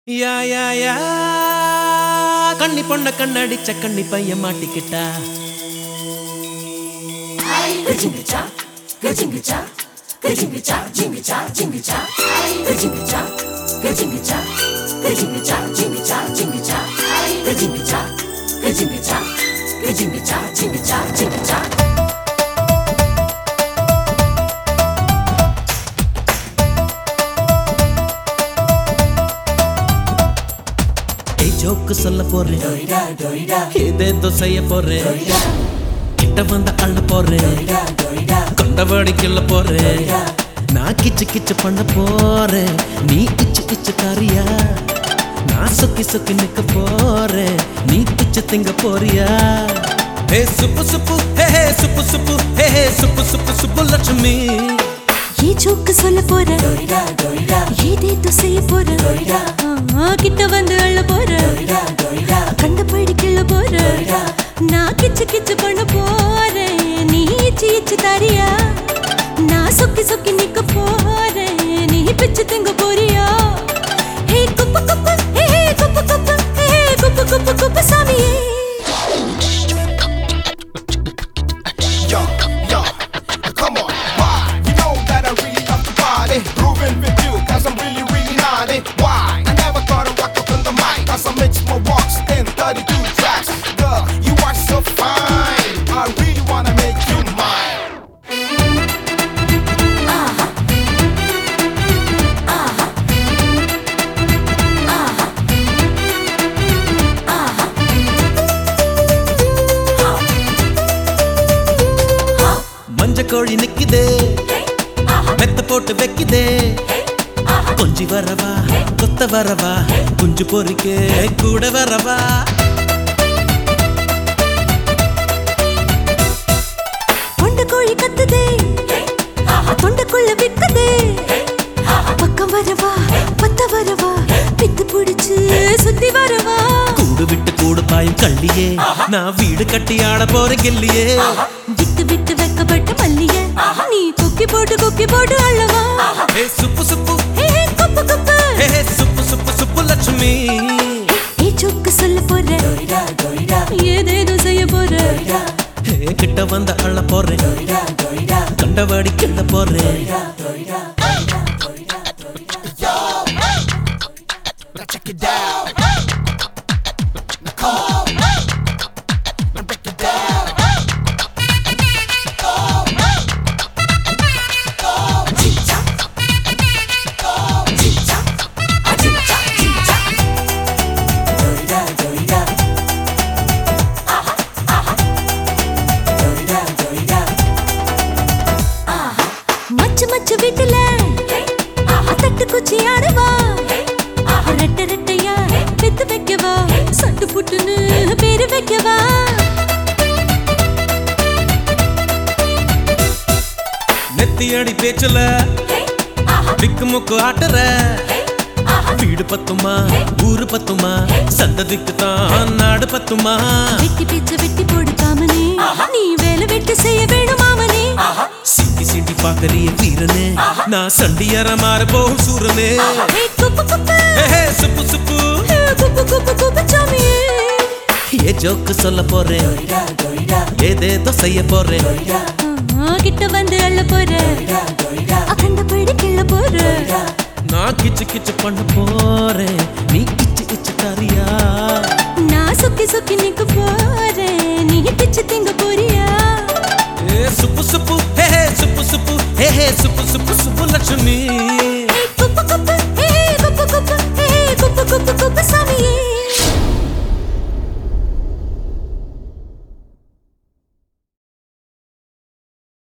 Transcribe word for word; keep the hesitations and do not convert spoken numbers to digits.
யா யா யா கண்ணி பொண்ண கண்ணடிச்ச கண்ணி பையன் மாட்டிக்கிட்டா. கஜிங்கச்சா கஜிங்கச்சா கஜிங்கச்சா ஜிங்கச்சா ஜிங்கச்சா கஜிங்கச்சா கஜிங்கச்சா கஜிங்கச்சா ஜிங்கச்சா ஜிங்கச்சா கஜிங்கச்சா கஜிங்கச்சா கஜிங்கச்சா ஜிங்கச்சா ஜிங்கச்சா ஜோக்கு சொல்ல போறேன், ஏதேதோ செய்ய போறேன், கிட்ட வந்த அள்ள போறேன், கொண்டவாடி கிள்ள போறேன், நான் கிச்சு கிச்சு பண்ண போறேன், நீ இச்சு இச்சு காரியா, நான் சுக்கி சுக்கி நிக்க போறேன், நீ பிச்சு திங்க போறியா. ஹே சுப்பு சுப்பு ஹே ஹே சுப்பு சுப்பு ஹே ஹே சுப்பு சுப்பு சுப்பு லட்சுமி. ये जोक சொல்ல போற, ஏதேதோ செய்ய போற, கிட்ட வந்து அள்ள போற, கண்டபடி கிள்ள போற, நான் கிச்சு கிச்சு பண்ண போறேன், நீ இச்சு இச்சு தாரியா, நான் சொக்கி சொக்கி நிக்க போறேன், நீ பிச்சு திங்க போறியா. ஹே Kuppu Kuppu hey hey Kuppu Kuppu hey hey Kuppu குப்பு குப்பு சாமியே. Grooving with you, cause I'm really, really naughty. Why? I never thought I'd rock up on the mic, cause I mix my walks in thirty-two tracks. Girl, you are so fine, I really wanna make you mine. aha aha aha மஞ்ச கோழி நிக்குதே, மெத்த போட்டு வைக்குதே, கொஞ்சி வரவா கொத்த வரவா, குஞ்சு பொறிக்க கூட வரவா. தொண்ட கோழி கத்துதே, தொண்டக்குள்ள விக்குதே, பக்கம் வரவா பத்த வரவா, பித்து பிடிச்சு சுத்தி வரவா. கூடு விட்டு கூடு பாயும் கள்ளியே, நான் வீடு கட்டி ஆட போறேன் கில்லியே. விட்டு விட்டு வெக்கப்பட்ட மல்லிய, நீ கொக்கி போட்டு கொக்கி போட்டு அள்ளவா. ஹே சுப்பு சுப்பு ஹே hey Kuppu Kuppu hey hey Subbu Subbu Subbu Lakshmi. ஏ ஜோக்கு சொல்ல போற, ஏதேதோ செய்ய போற, ஹே கிட்ட வந்த அள்ள போறேன், கண்டவாடி கிள்ள போறேன். Check it out. Come on. Now break it down. jingcha jingcha jingcha jingcha doida doida aha aha doida doida aha மச்சு மச்சு வீட்டுல தட்டு குச்சி ஆடவா, ரெட்ட ரெட்டையா பெத்து வைக்கவா, சட்டு புட்டுன்னு பேரு வைக்கவா. நெத்தி அடி பேச்சுல விக்கு முக்கு ஆட்டுற, வீடு பத்துமா ஊரு பத்துமா, சந்ததிக்கு தான் நாடு பத்துமா. வெட்டி பிச்சு வெட்டி போடு காமனே, நீ வேலை வெட்டி செய்ய வேணும் மாமனே. சிட்டி சிட்டி பாக்கறிய வீரனே, நான் சண்டியார மாற போகும் சூரனே. ஹே குப்பு குப்பு ஹே ஹே சுப்பு சுப்பு ஹே குப்பு குப்பு குப்பு சாமியே. ஏ ஜோக்கு சொல்ல போறேன், ஏதேதோ செய்ய போறேன், ஆ, கிட்ட வந்து அள்ள போற, அகண்டபடி கிள்ள போற, நான் கிச்சு கிச்சு பண்ண போறேன், நீ இச்சு இச்சு காரியா, நான் சுக்கி சுக்கி நிக்க போறேன், நீ பிச்சு திங்க போறியா. ஏ சுப்பு சுப்பு ஹே ஹே சுப்பு சுப்பு ஹே ஹே சுப்பு சுப்பு சுப்பு லட்சுமி.